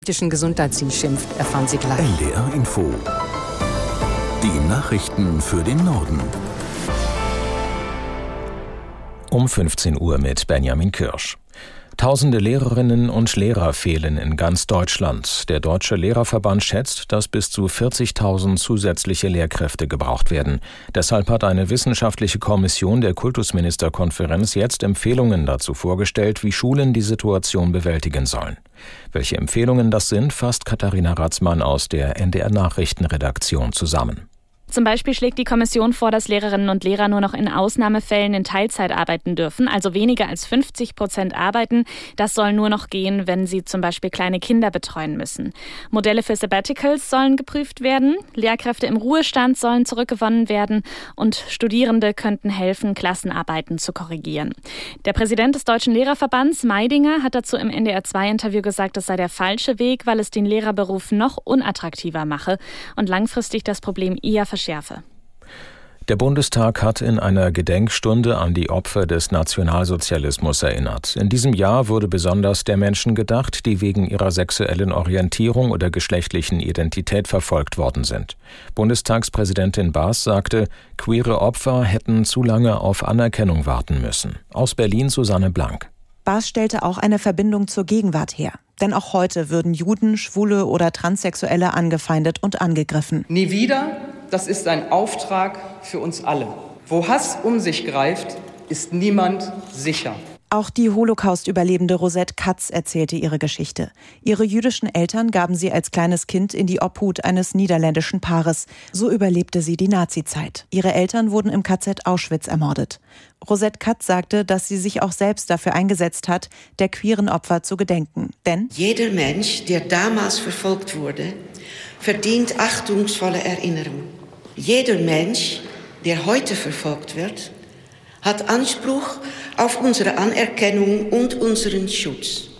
politischen Gesundheitsdienst schimpft, erfahren Sie gleich. NDR Info. Die Nachrichten für den Norden. Um 15 Uhr mit Benjamin Kirsch. Tausende Lehrerinnen und Lehrer fehlen in ganz Deutschland. Der Deutsche Lehrerverband schätzt, dass bis zu 40.000 zusätzliche Lehrkräfte gebraucht werden. Deshalb hat eine wissenschaftliche Kommission der Kultusministerkonferenz jetzt Empfehlungen dazu vorgestellt, wie Schulen die Situation bewältigen sollen. Welche Empfehlungen das sind, fasst Katharina Ratzmann aus der NDR Nachrichtenredaktion zusammen. Zum Beispiel schlägt die Kommission vor, dass Lehrerinnen und Lehrer nur noch in Ausnahmefällen in Teilzeit arbeiten dürfen, also weniger als 50% arbeiten. Das soll nur noch gehen, wenn sie zum Beispiel kleine Kinder betreuen müssen. Modelle für Sabbaticals sollen geprüft werden, Lehrkräfte im Ruhestand sollen zurückgewonnen werden und Studierende könnten helfen, Klassenarbeiten zu korrigieren. Der Präsident des Deutschen Lehrerverbands, Meidinger, hat dazu im NDR2-Interview gesagt, das sei der falsche Weg, weil es den Lehrerberuf noch unattraktiver mache und langfristig das Problem eher verschärfe. Der Bundestag hat in einer Gedenkstunde an die Opfer des Nationalsozialismus erinnert. In diesem Jahr wurde besonders der Menschen gedacht, die wegen ihrer sexuellen Orientierung oder geschlechtlichen Identität verfolgt worden sind. Bundestagspräsidentin Baas sagte, queere Opfer hätten zu lange auf Anerkennung warten müssen. Aus Berlin Susanne Blank. Baas stellte auch eine Verbindung zur Gegenwart her. Denn auch heute würden Juden, Schwule oder Transsexuelle angefeindet und angegriffen. Nie wieder, das ist ein Auftrag für uns alle. Wo Hass um sich greift, ist niemand sicher. Auch die Holocaust-Überlebende Rosette Katz erzählte ihre Geschichte. Ihre jüdischen Eltern gaben sie als kleines Kind in die Obhut eines niederländischen Paares. So überlebte sie die Nazizeit. Ihre Eltern wurden im KZ Auschwitz ermordet. Rosette Katz sagte, dass sie sich auch selbst dafür eingesetzt hat, der queeren Opfer zu gedenken. Denn jeder Mensch, der damals verfolgt wurde, verdient achtungsvolle Erinnerung. Jeder Mensch, der heute verfolgt wird, hat Anspruch auf unsere Anerkennung und unseren Schutz.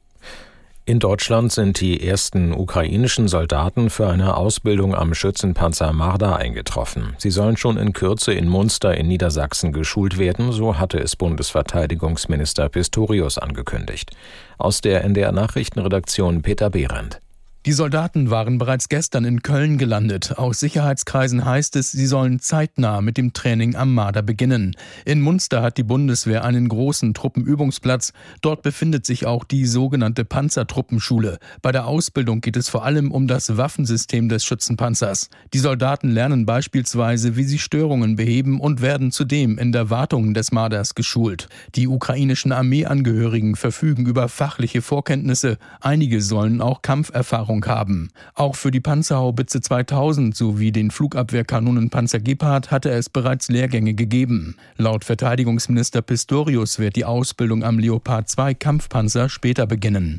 In Deutschland sind die ersten ukrainischen Soldaten für eine Ausbildung am Schützenpanzer Marder eingetroffen. Sie sollen schon in Kürze in Munster in Niedersachsen geschult werden, so hatte es Bundesverteidigungsminister Pistorius angekündigt. Aus der NDR Nachrichtenredaktion Peter Behrendt. Die Soldaten waren bereits gestern in Köln gelandet. Aus Sicherheitskreisen heißt es, sie sollen zeitnah mit dem Training am Marder beginnen. In Munster hat die Bundeswehr einen großen Truppenübungsplatz. Dort befindet sich auch die sogenannte Panzertruppenschule. Bei der Ausbildung geht es vor allem um das Waffensystem des Schützenpanzers. Die Soldaten lernen beispielsweise, wie sie Störungen beheben und werden zudem in der Wartung des Marders geschult. Die ukrainischen Armeeangehörigen verfügen über fachliche Vorkenntnisse. Einige sollen auch Kampferfahrung haben. Auch für die Panzerhaubitze 2000 sowie den Flugabwehrkanonen Panzer Gepard hatte es bereits Lehrgänge gegeben. Laut Verteidigungsminister Pistorius wird die Ausbildung am Leopard 2 Kampfpanzer später beginnen.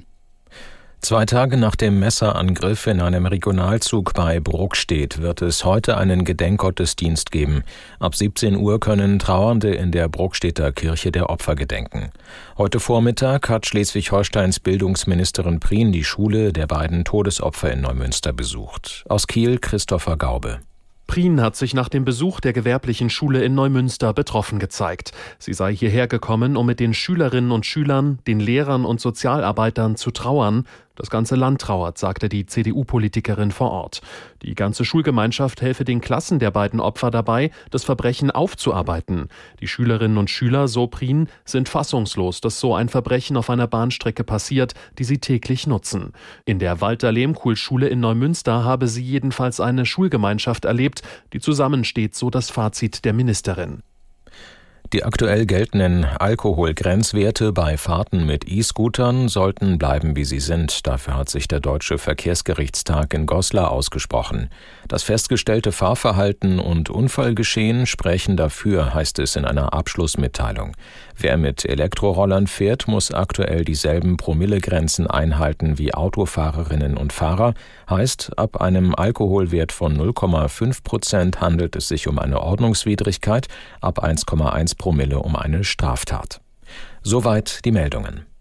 2 Tage nach dem Messerangriff in einem Regionalzug bei Brokstedt wird es heute einen Gedenkgottesdienst geben. Ab 17 Uhr können Trauernde in der Brokstedter Kirche der Opfer gedenken. Heute Vormittag hat Schleswig-Holsteins Bildungsministerin Prien die Schule der beiden Todesopfer in Neumünster besucht. Aus Kiel Christopher Gaube. Prien hat sich nach dem Besuch der gewerblichen Schule in Neumünster betroffen gezeigt. Sie sei hierher gekommen, um mit den Schülerinnen und Schülern, den Lehrern und Sozialarbeitern zu trauern. Das ganze Land trauert, sagte die CDU-Politikerin vor Ort. Die ganze Schulgemeinschaft helfe den Klassen der beiden Opfer dabei, das Verbrechen aufzuarbeiten. Die Schülerinnen und Schüler, so Prien, sind fassungslos, dass so ein Verbrechen auf einer Bahnstrecke passiert, die sie täglich nutzen. In der Walter-Lehmkuhl-Schule in Neumünster habe sie jedenfalls eine Schulgemeinschaft erlebt, die zusammensteht, so das Fazit der Ministerin. Die aktuell geltenden Alkoholgrenzwerte bei Fahrten mit E-Scootern sollten bleiben, wie sie sind. Dafür hat sich der Deutsche Verkehrsgerichtstag in Goslar ausgesprochen. Das festgestellte Fahrverhalten und Unfallgeschehen sprechen dafür, heißt es in einer Abschlussmitteilung. Wer mit Elektrorollern fährt, muss aktuell dieselben Promillegrenzen einhalten wie Autofahrerinnen und Fahrer. Heißt, ab einem Alkoholwert von 0,5% handelt es sich um eine Ordnungswidrigkeit, ab 1,1 Promille um eine Straftat. Soweit die Meldungen.